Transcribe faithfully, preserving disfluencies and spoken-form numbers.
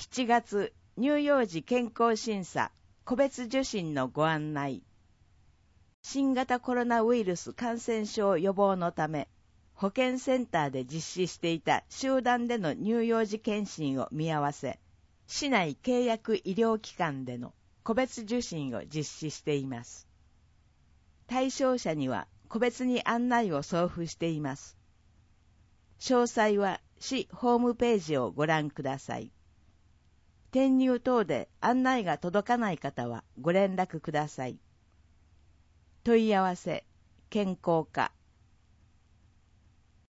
しちがつ乳幼児健康審査個別受診のご案内。新型コロナウイルス感染症予防のため、保健センターで実施していた集団での乳幼児検診を見合わせ、市内契約医療機関での個別受診を実施しています。対象者には個別に案内を送付しています。詳細は市ホームページをご覧ください。転入等で案内が届かない方はご連絡ください。問い合わせ、健康課